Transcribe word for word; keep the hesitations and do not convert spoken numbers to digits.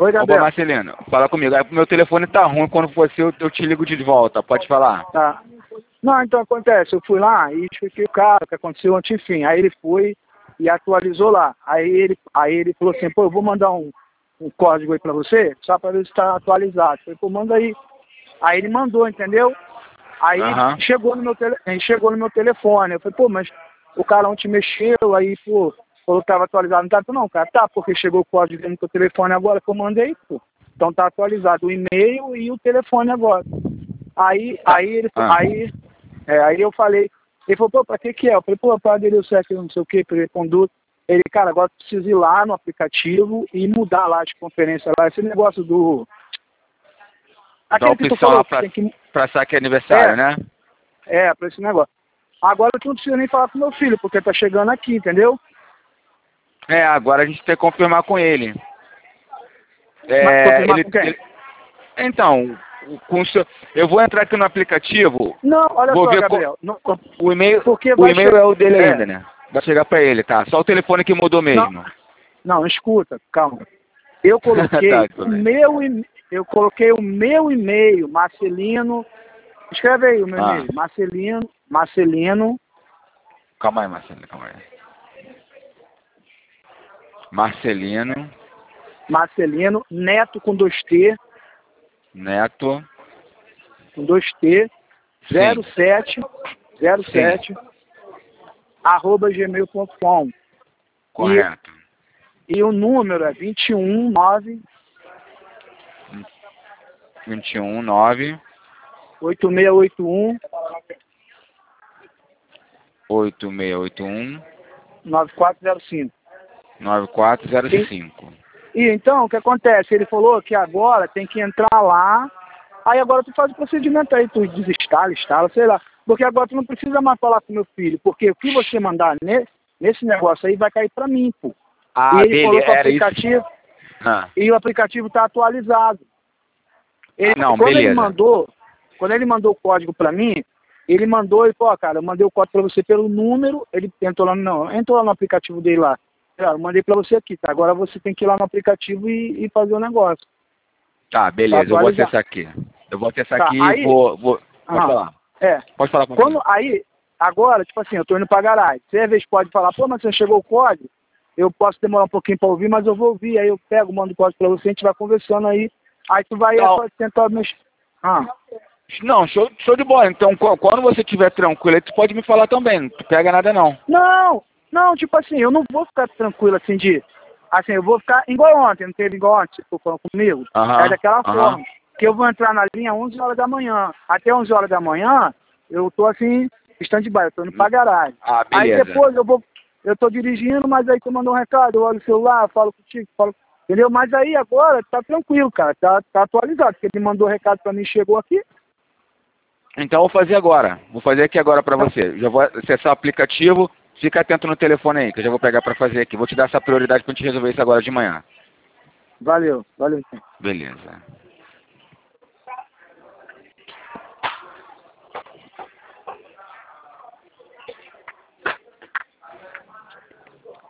Oi, Opa, Gabriel. Marcelino, fala comigo. Aí, meu telefone tá ruim, quando for seu, eu te ligo de volta. Pode falar. Tá. Não, então acontece, eu fui lá e expliquei o cara, o que aconteceu ontem, enfim. Aí ele foi e atualizou lá. Aí ele, aí ele falou assim, pô, eu vou mandar um, um código aí pra você, só pra ver se tá atualizado. Eu falei, pô, manda aí. Aí ele mandou, entendeu? Aí Aham. chegou no meu tele, aí chegou no meu telefone. Eu falei, pô, mas o cara ontem mexeu, aí, pô, falou que tava atualizado. Não tá, não, cara, tá, porque chegou o código no teu telefone agora que eu mandei, pô. Então tá atualizado o e-mail e o telefone agora. Aí, Tá. aí ele, Ah. aí, é, aí eu falei, ele falou, pô, pra que que é? Eu falei, pô, pra aderir o certo, não sei o que, pra conduta. Ele, cara, agora precisa ir lá no aplicativo e mudar lá de conferência lá, esse negócio do... Dá Aquele que tu opção falou lá que pra, tem que... pra saque aniversário, É, né? é, pra esse negócio. Agora tu não precisa nem falar com meu filho, porque tá chegando aqui, entendeu? É, agora a gente tem que confirmar com ele. Mas É, confirmar ele, com quem? ele- então, o- com o seu, eu vou entrar aqui no aplicativo, Não, olha vou só, ver co- Gabriel, não, o e-mail, porque o vai e-mail chegar... é o dele É, ainda, né? Vai chegar pra ele, tá? Só o telefone que mudou não, mesmo. não, escuta, calma. Eu Tá, coloquei tudo o bem. meu, e- eu coloquei o meu e-mail, Marcelino. Escreve aí o meu Ah, e-mail, Marcelino, Marcelino, calma aí, Marcelino, calma aí. Marcelino Marcelino, Neto com dois T, Neto, com dois T, sim, zero sete, zero sim, sete, arroba gmail ponto com. E, correto. e o número é vinte e um nove vinte e um, nove, oito seis oito um oito seis oito um, nove quatro zero cinco. nove quatro zero E, cinco. e então, o que acontece? Ele falou que agora tem que entrar lá. Aí agora tu faz o procedimento aí, tu desinstala, instala, sei lá. Porque agora tu não precisa mais falar com meu filho, porque o que você mandar ne- nesse negócio aí vai cair pra mim, pô. E Ah, ele dele, falou que o era isso. aplicativo, Ah, e o aplicativo tá atualizado. Ele, ah, não, quando ele beleza. mandou, quando ele mandou o código pra mim, ele mandou e, pô, cara, eu mandei o código pra você pelo número, ele entrou lá, não, entrou lá no aplicativo dele lá. Cara, eu mandei pra você aqui, tá? Agora você tem que ir lá no aplicativo e, e fazer o negócio. Tá, Pra beleza, eu vou atualizar. acessar aqui. Eu vou acessar Tá, aqui e aí, vou, vou... Pode aham, falar. é. Pode falar comigo. Quando, aí, agora, tipo assim, eu tô indo pra garagem. Você às vezes pode falar, pô, mas você chegou o código, eu posso demorar um pouquinho pra ouvir, mas eu vou ouvir. Aí eu pego, mando o código pra você, a gente vai conversando aí. Aí tu vai Não, é, tentar mexer. Ah, não, show, show de bola. Então, qu- quando você estiver tranquilo, aí tu pode me falar também. Não pega nada, não. não, não, tipo assim, eu não vou ficar tranquilo assim de. Assim, eu vou ficar igual ontem, não teve igual ontem, você falando comigo? É Aham, daquela aham. forma. Que eu vou entrar na linha onze horas da manhã. Até onze horas da manhã, eu tô assim, stand-by, eu tô indo pra garagem. Ah, Aí beleza. depois eu vou, eu tô dirigindo, mas aí tu mandou um recado, eu olho o celular, falo contigo, falo, entendeu? Mas aí agora tá tranquilo, cara, tá, tá atualizado, porque ele mandou o recado pra mim, chegou aqui. Então, eu vou fazer agora. Vou fazer aqui agora pra você. Já vou acessar o aplicativo. Fica atento no telefone aí, que eu já vou pegar pra fazer aqui. Vou te dar essa prioridade pra gente resolver isso agora de manhã. Valeu, valeu então. Beleza.